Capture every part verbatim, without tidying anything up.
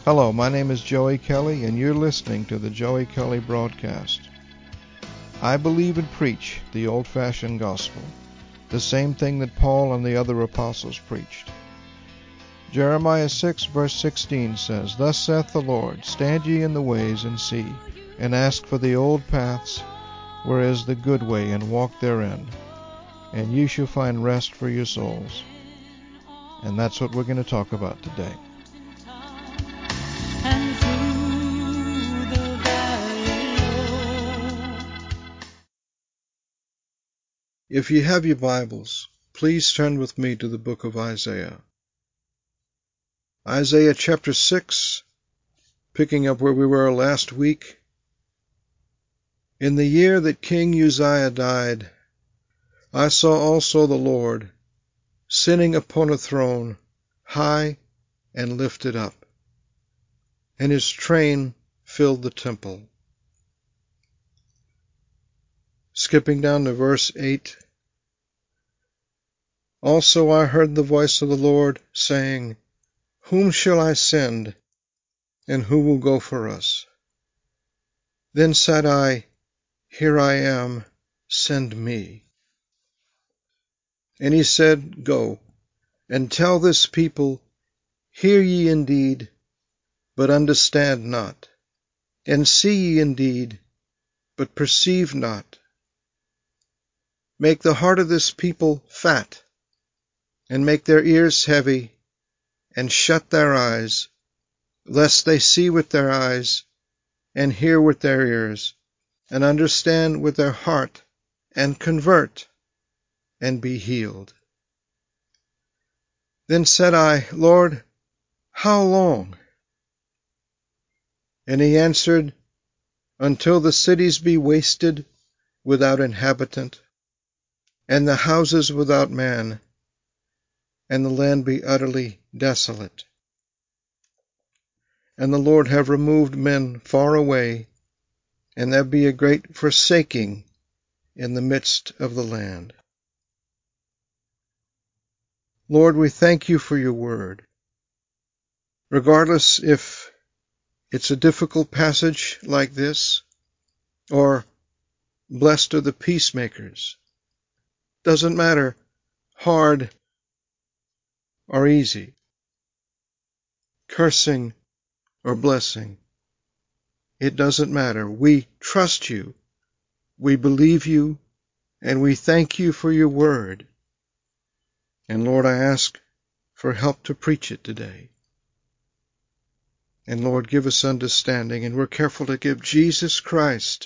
Hello, my name is Joey Kelly, and you're listening to the Joey Kelly Broadcast. I believe and preach the old-fashioned gospel, the same thing that Paul and the other apostles preached. Jeremiah six verse sixteen says, Thus saith the Lord, Stand ye in the ways and see, and ask for the old paths, where is the good way, and walk therein, and ye shall find rest for your souls. And that's what we're going to talk about today. If you have your Bibles, please turn with me to the book of Isaiah. Isaiah chapter six, picking up where we were last week. In the year that King Uzziah died, I saw also the Lord sitting upon a throne, high and lifted up, and his train filled the temple. Skipping down to verse eight. Also I heard the voice of the Lord saying, Whom shall I send, and who will go for us? Then said I, Here I am, send me. And he said, Go, and tell this people, Hear ye indeed, but understand not, and see ye indeed, but perceive not. Make the heart of this people fat, and make their ears heavy, and shut their eyes, lest they see with their eyes, and hear with their ears, and understand with their heart, and convert, and be healed. Then said I, Lord, how long? And he answered, Until the cities be wasted without inhabitant, and the houses without man, and the land be utterly desolate. And the Lord have removed men far away, and there be a great forsaking in the midst of the land. Lord, we thank you for your word. Regardless if it's a difficult passage like this, or blessed are the peacemakers, doesn't matter, hard or easy, cursing or blessing, it doesn't matter. We trust you, we believe you, and we thank you for your word. And Lord, I ask for help to preach it today. And Lord, give us understanding, and we're careful to give Jesus Christ,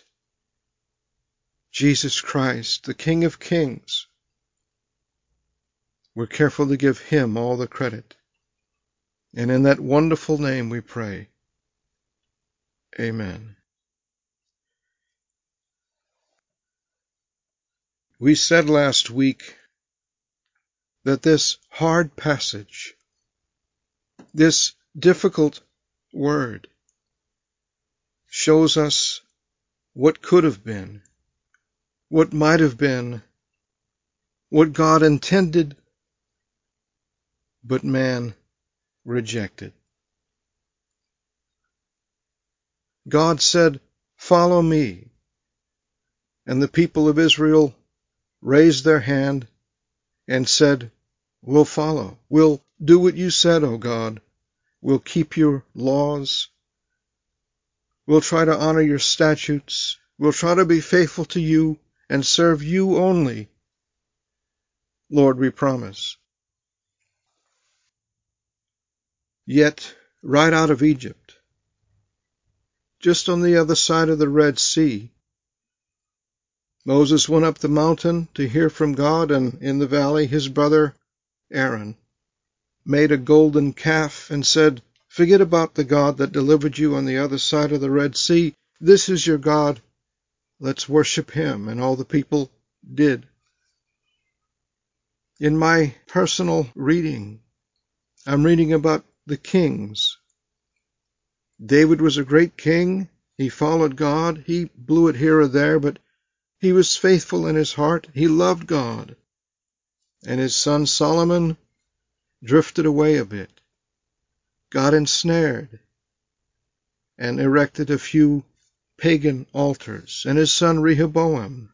Jesus Christ, the King of Kings, we're careful to give him all the credit. And in that wonderful name we pray. Amen. We said last week that this hard passage, this difficult word, shows us what could have been, what might have been, what God intended, but man rejected. God said, Follow me. And the people of Israel raised their hand and said, We'll follow. We'll do what you said, O God. We'll keep your laws. We'll try to honor your statutes. We'll try to be faithful to you and serve you only. Lord, we promise. Yet, right out of Egypt, just on the other side of the Red Sea, Moses went up the mountain to hear from God, and in the valley his brother Aaron made a golden calf and said, Forget about the God that delivered you on the other side of the Red Sea. This is your God. Let's worship him. And all the people did. In my personal reading, I'm reading about the kings. David was a great king. He followed God. He blew it here or there, but he was faithful in his heart. He loved God. And his son Solomon drifted away a bit, got ensnared, and erected a few pagan altars. And his son Rehoboam,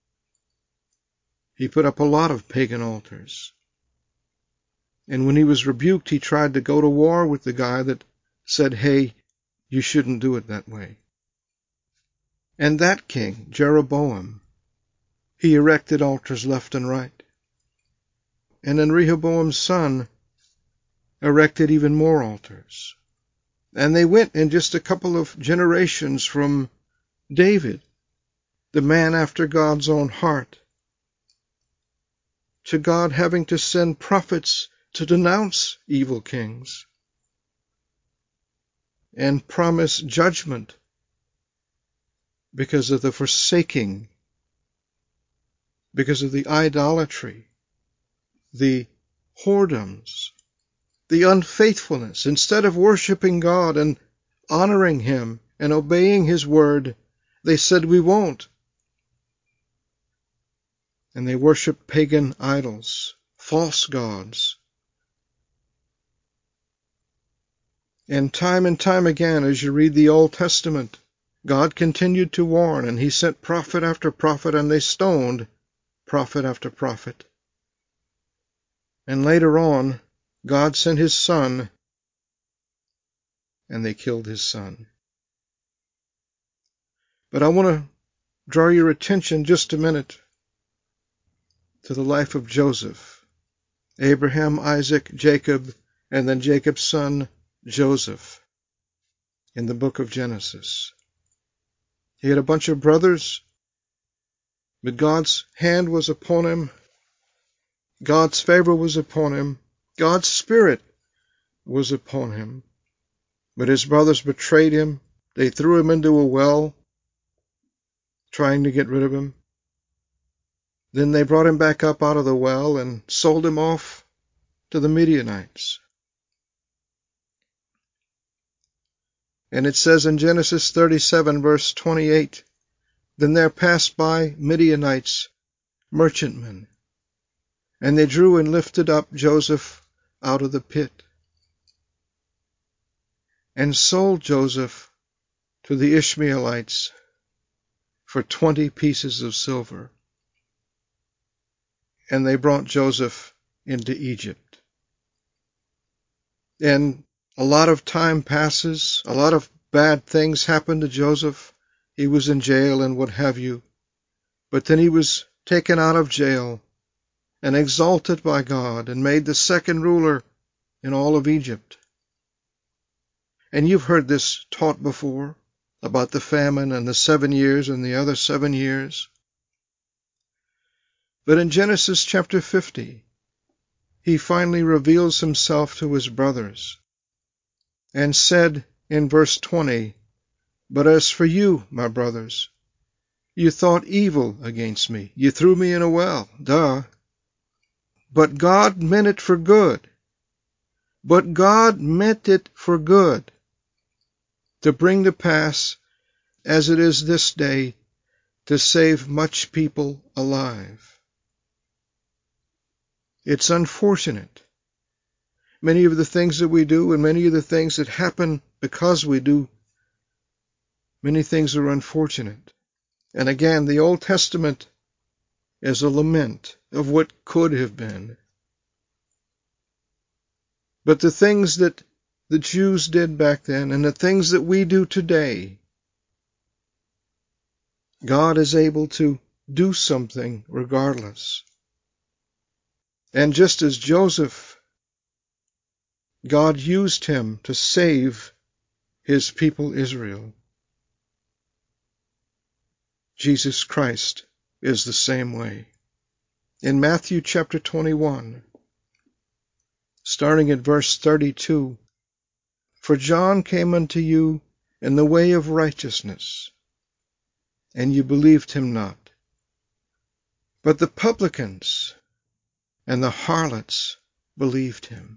he put up a lot of pagan altars. And when he was rebuked, he tried to go to war with the guy that said, hey, you shouldn't do it that way. And that king, Jeroboam, he erected altars left and right. And then Rehoboam's son erected even more altars. And they went in just a couple of generations from David, the man after God's own heart, to God having to send prophets to denounce evil kings and promise judgment because of the forsaking, because of the idolatry, the whoredoms, the unfaithfulness. Instead of worshiping God and honoring Him and obeying His word, they said, we won't. And they worshiped pagan idols, false gods. And time and time again, as you read the Old Testament, God continued to warn, and He sent prophet after prophet, and they stoned prophet after prophet. And later on, God sent His Son, and they killed His Son. But I want to draw your attention just a minute to the life of Joseph, Abraham, Isaac, Jacob, and then Jacob's son, Joseph, in the book of Genesis. He had a bunch of brothers, but God's hand was upon him. God's favor was upon him. God's Spirit was upon him. But his brothers betrayed him. They threw him into a well, trying to get rid of him. Then they brought him back up out of the well and sold him off to the Midianites. And it says in Genesis thirty-seven, verse twenty-eight, then there passed by Midianites, merchantmen, and they drew and lifted up Joseph out of the pit, and sold Joseph to the Ishmaelites for twenty pieces of silver. And they brought Joseph into Egypt. And a lot of time passes, a lot of bad things happen to Joseph. He was in jail and what have you. But then he was taken out of jail and exalted by God and made the second ruler in all of Egypt. And you've heard this taught before about the famine and the seven years and the other seven years. But in Genesis chapter fifty, he finally reveals himself to his brothers and said in verse twenty, but as for you, my brothers, you thought evil against me. You threw me in a well. Duh. But God meant it for good. But God meant it for good, to bring to pass, as it is this day, to save much people alive. It's unfortunate. Many of the things that we do and many of the things that happen because we do, many things are unfortunate. And again, the Old Testament is a lament of what could have been. But the things that the Jews did back then and the things that we do today, God is able to do something regardless. And just as Joseph, God used him to save his people Israel, Jesus Christ is the same way. In Matthew chapter twenty-one, starting at verse thirty-two, for John came unto you in the way of righteousness, and you believed him not. But the publicans and the harlots believed him.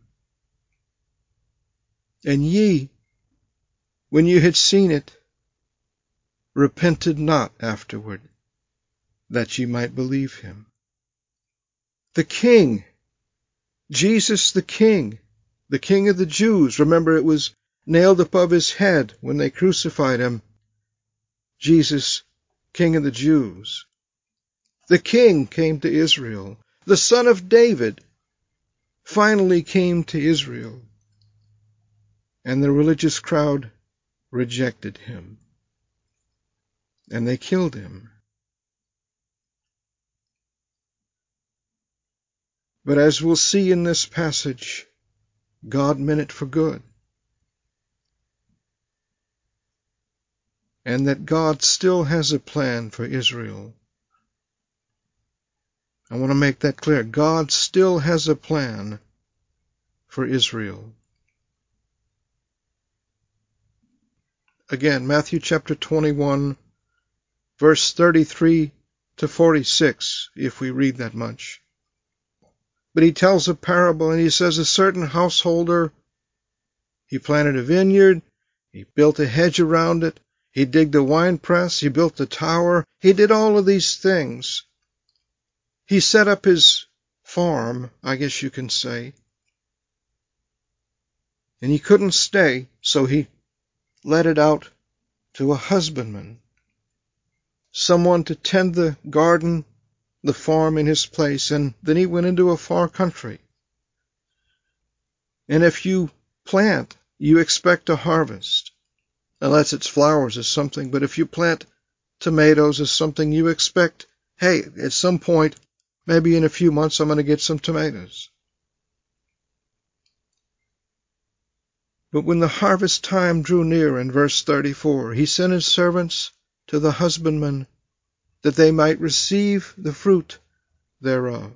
And ye, when you had seen it, repented not afterward, that ye might believe him. The King, Jesus the King, the King of the Jews. Remember, it was nailed above his head when they crucified him, Jesus, King of the Jews. The King came to Israel. The Son of David finally came to Israel. And the religious crowd rejected him. And they killed him. But as we'll see in this passage, God meant it for good. And that God still has a plan for Israel. I want to make that clear. God still has a plan for Israel. Again, Matthew chapter twenty-one, verse thirty-three to forty-six, if we read that much. But he tells a parable, and he says a certain householder, he planted a vineyard, he built a hedge around it, he digged a winepress, he built a tower, he did all of these things. He set up his farm, I guess you can say, and he couldn't stay, so he let it out to a husbandman, someone to tend the garden, the farm in his place, and then he went into a far country. And if you plant, you expect a harvest, unless it's flowers or something. But if you plant tomatoes or something, you expect, hey, at some point, maybe in a few months, I'm going to get some tomatoes. But when the harvest time drew near, in verse thirty-four, he sent his servants to the husbandmen that they might receive the fruit thereof.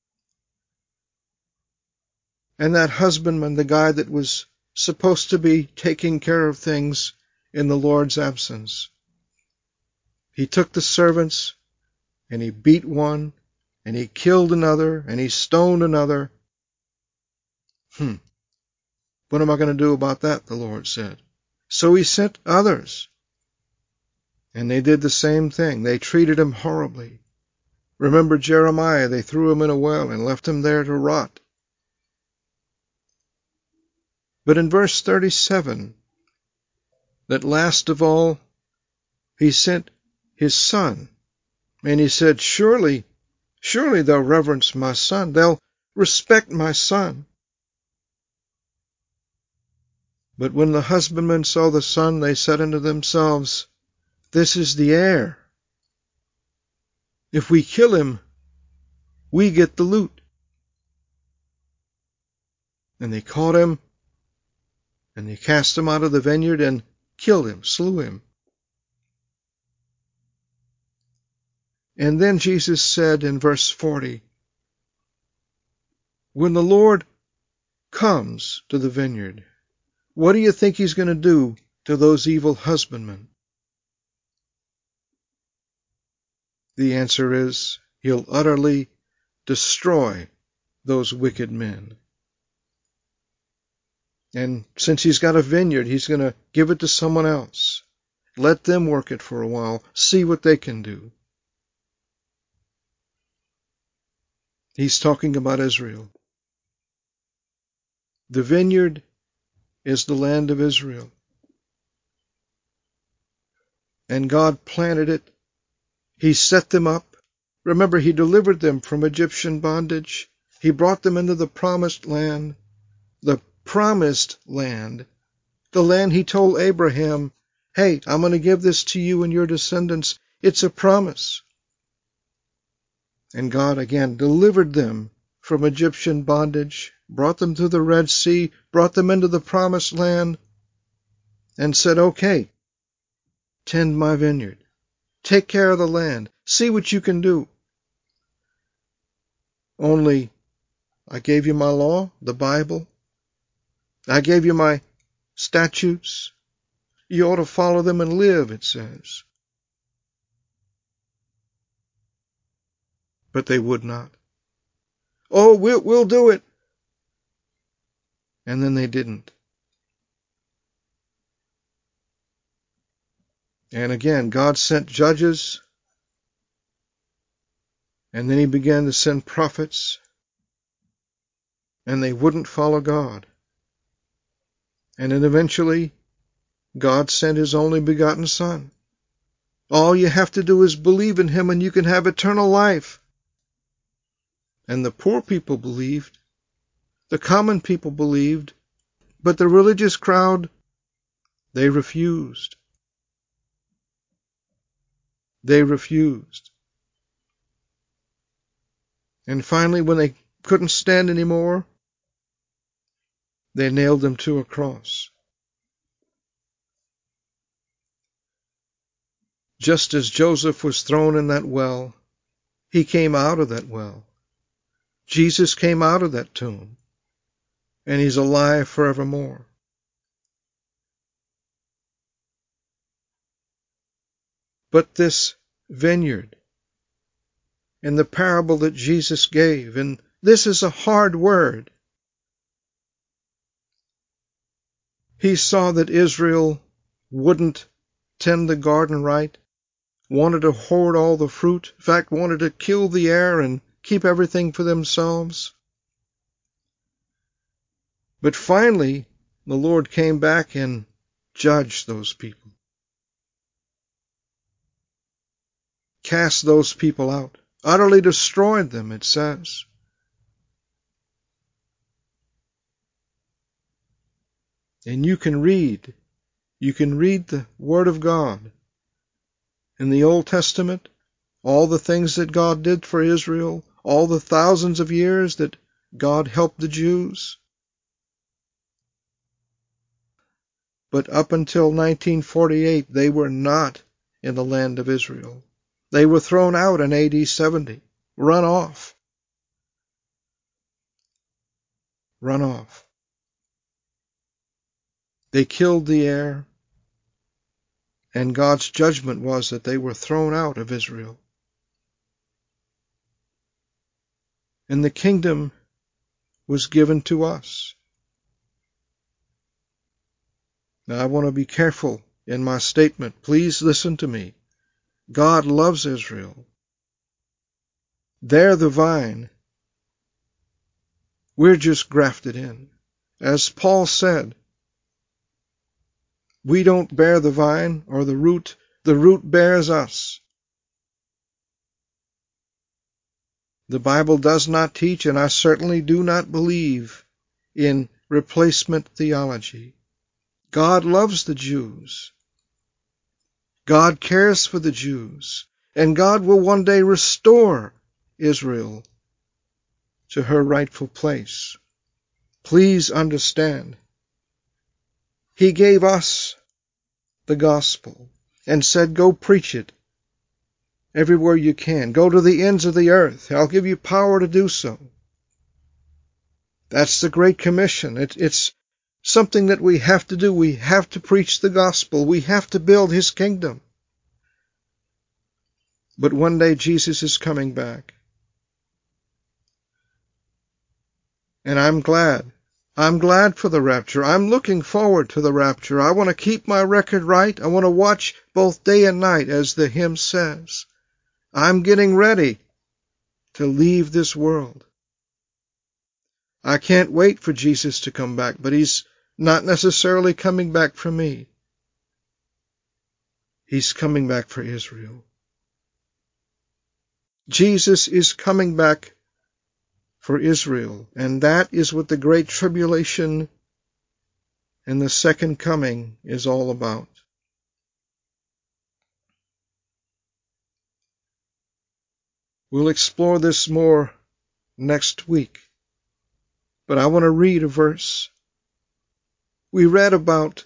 And that husbandman, the guy that was supposed to be taking care of things in the Lord's absence, he took the servants and he beat one and he killed another and he stoned another. Hmm. What am I going to do about that? The Lord said. So he sent others. And they did the same thing. They treated him horribly. Remember Jeremiah, they threw him in a well and left him there to rot. But in verse thirty-seven, that last of all, he sent his son. And he said, surely, surely they'll reverence my son. They'll respect my son. But when the husbandmen saw the son, they said unto themselves, this is the heir. If we kill him, we get the loot. And they caught him, and they cast him out of the vineyard and killed him, slew him. And then Jesus said in verse forty, when the Lord comes to the vineyard, what do you think he's going to do to those evil husbandmen? The answer is, he'll utterly destroy those wicked men. And since he's got a vineyard, he's going to give it to someone else. Let them work it for a while, see what they can do. He's talking about Israel. The vineyard is the land of Israel. And God planted it. He set them up. Remember, he delivered them from Egyptian bondage. He brought them into the promised land. The promised land. The land he told Abraham, hey, I'm going to give this to you and your descendants. It's a promise. And God again delivered them from Egyptian bondage, brought them to the Red Sea, brought them into the promised land, and said, okay, tend my vineyard. Take care of the land. See what you can do. Only, I gave you my law, the Bible. I gave you my statutes. You ought to follow them and live, it says. But they would not. Oh, we'll, we'll do it. And then they didn't. And again, God sent judges. And then he began to send prophets. And they wouldn't follow God. And then eventually, God sent His only begotten Son. All you have to do is believe in Him and you can have eternal life. And the poor people believed. The common people believed. But the religious crowd, they refused. They refused. And finally, when they couldn't stand anymore, they nailed Him to a cross. Just as Joseph was thrown in that well, he came out of that well. Jesus came out of that tomb, and He's alive forevermore. But this vineyard, and the parable that Jesus gave, and this is a hard word. He saw that Israel wouldn't tend the garden right, wanted to hoard all the fruit, in fact, wanted to kill the air and keep everything for themselves. But finally, the Lord came back and judged those people. Cast those people out. Utterly destroyed them, it says. And you can read, you can read the Word of God in the Old Testament, all the things that God did for Israel, all the thousands of years that God helped the Jews. But up until nineteen forty-eight, they were not in the land of Israel. They were thrown out in A D seventy, run off. Run off. They killed the heir, and God's judgment was that they were thrown out of Israel. And the kingdom was given to us. Now, I want to be careful in my statement. Please listen to me. God loves Israel. They're the vine. We're just grafted in. As Paul said, we don't bear the vine or the root. The root bears us. The Bible does not teach, and I certainly do not believe in replacement theology. God loves the Jews. God cares for the Jews. And God will one day restore Israel to her rightful place. Please understand. He gave us the gospel and said, go preach it everywhere you can. Go to the ends of the earth. I'll give you power to do so. That's the Great Commission. It, it's something that we have to do. We have to preach the gospel. We have to build His kingdom. But one day Jesus is coming back. And I'm glad. I'm glad for the rapture. I'm looking forward to the rapture. I want to keep my record right. I want to watch both day and night, as the hymn says. I'm getting ready to leave this world. I can't wait for Jesus to come back, but He's not necessarily coming back for me. He's coming back for Israel. Jesus is coming back for Israel, and that is what the Great Tribulation and the Second Coming is all about. We'll explore this more next week, but I want to read a verse. We read about,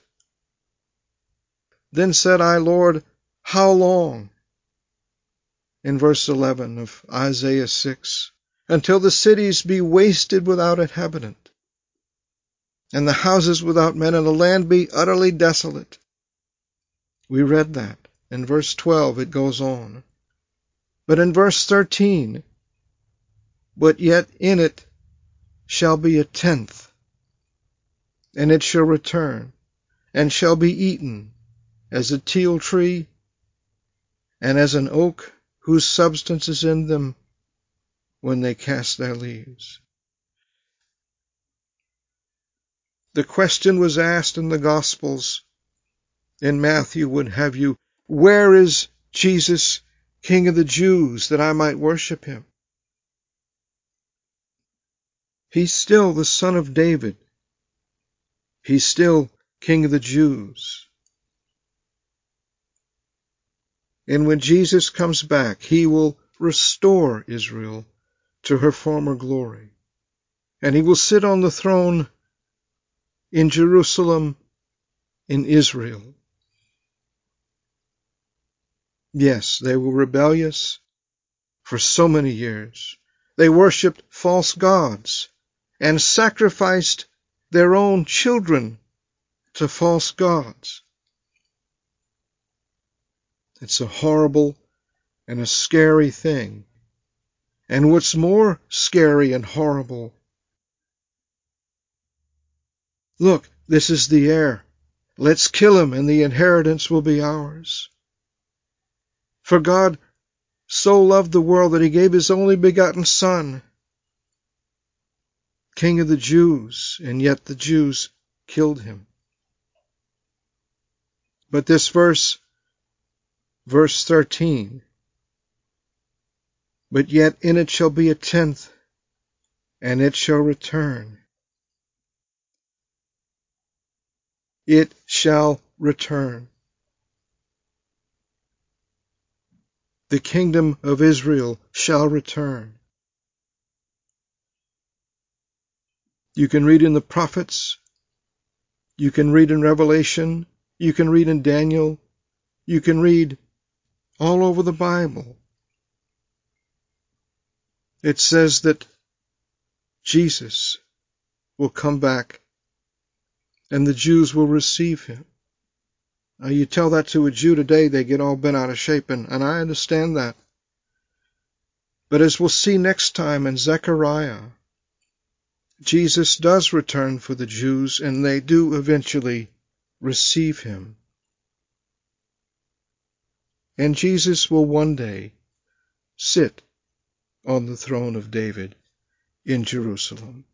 then said I, Lord, how long? In verse eleven of Isaiah six, until the cities be wasted without inhabitant, and the houses without men, and the land be utterly desolate. We read that. In verse twelve it goes on. But in verse thirteen, but yet in it shall be a tenth, and it shall return, and shall be eaten, as a teil tree, and as an oak whose substance is in them when they cast their leaves. The question was asked in the Gospels. In Matthew would have you, where is Jesus, King of the Jews, that I might worship him? He's still the Son of David. He's still King of the Jews. And when Jesus comes back, he will restore Israel to her former glory. And he will sit on the throne in Jerusalem, in Israel. Yes, they were rebellious for so many years. They worshipped false gods and sacrificed their own children to false gods. It's a horrible and a scary thing. And what's more scary and horrible, look, this is the heir. Let's kill him and the inheritance will be ours. For God so loved the world that he gave his only begotten Son, King of the Jews, and yet the Jews killed him. But this verse, verse thirteen, but yet in it shall be a tenth, and it shall return. It shall return. The kingdom of Israel shall return. You can read in the prophets, you can read in Revelation, you can read in Daniel, you can read all over the Bible. It says that Jesus will come back and the Jews will receive him. Now you tell that to a Jew today, they get all bent out of shape, and, and I understand that. But as we'll see next time in Zechariah, Jesus does return for the Jews, and they do eventually receive him. And Jesus will one day sit on the throne of David in Jerusalem.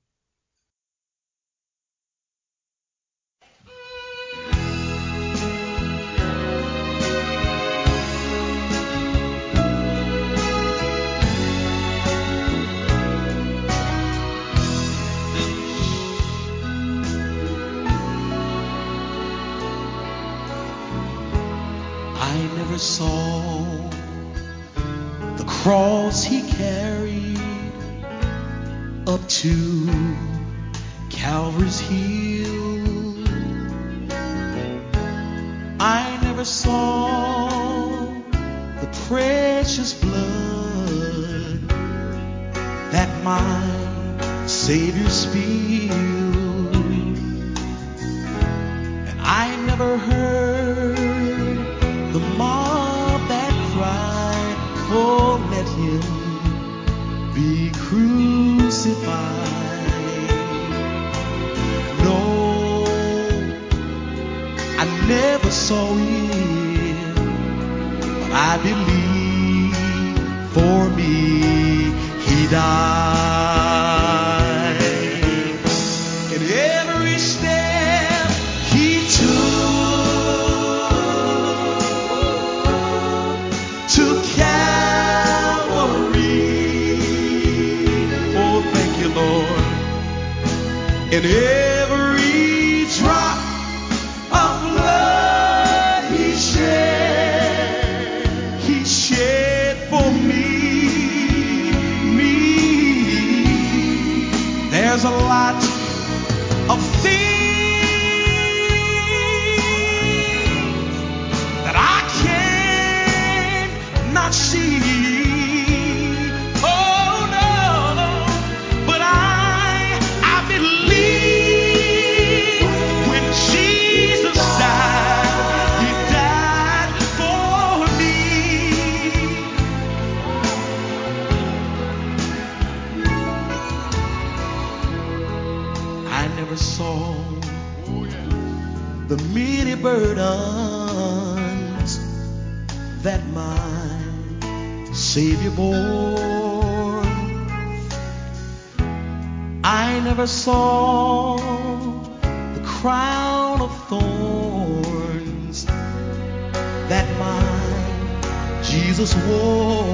I never saw the cross he carried up to Calvary's hill. I never saw the precious blood that my Savior spilled. And I never heard the mob that cried, oh, let him be crucified. No, I never saw him, but I believe for me he died. And every step he took to Calvary. Oh, thank you, Lord. And every drop of blood he shed, he shed for me, me. There's a lot of things that I cannot see. Oh no, but I I believe when Jesus died, he died for me. I never saw the many burdens that my Savior bore. I never saw crown of thorns that my Jesus wore.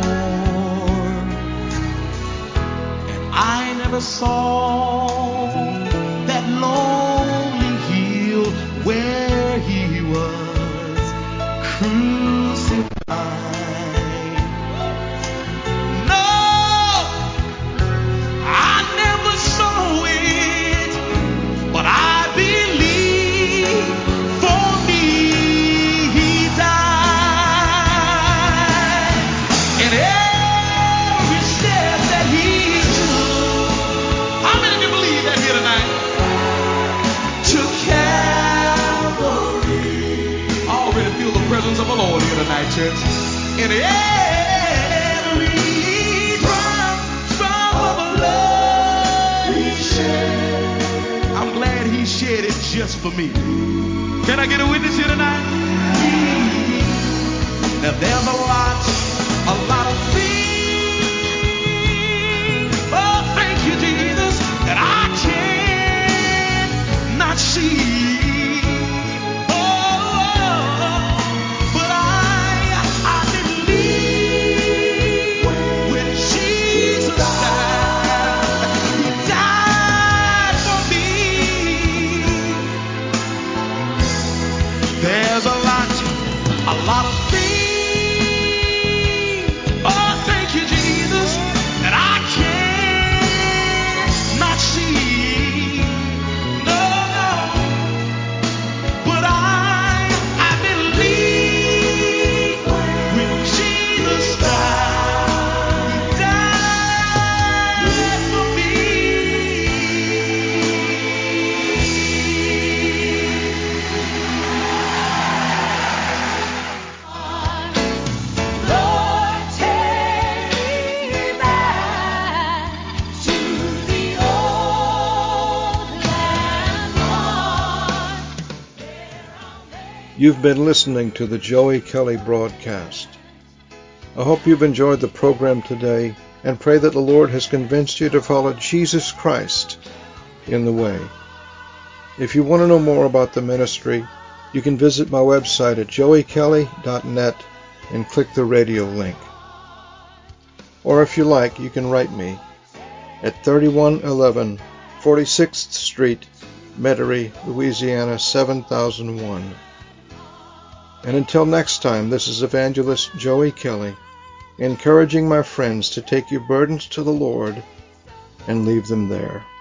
And I never saw that lonely hill where he was crucified. No, I never saw it, but I believe for me he died. And every step that he took, how many of you believe that here tonight? To Calvary. I already feel the presence of the Lord here tonight, church. And every drop of blood he shed, I'm glad he shed it just for me. Can I get a witness here tonight? Now there's a lot, a lot of things, oh thank you Jesus, that I cannot see. Oh, but I, I believe when Jesus died, he died for me. There's a lot, a lot of things, oh thank you Jesus, that I cannot see. No, no, but I, I believe when Jesus died, he died for me. Lord, take me back to the old land, Lord. You've been listening to the Joey Kelly broadcast. I hope you've enjoyed the program today and pray that the Lord has convinced you to follow Jesus Christ in the way. If you want to know more about the ministry, you can visit my website at joey kelly dot net and click the radio link. Or if you like, you can write me at thirty-one eleven forty-sixth Street, Metairie, Louisiana seven thousand one. And until next time, this is Evangelist Joey Kelly, encouraging my friends to take your burdens to the Lord and leave them there.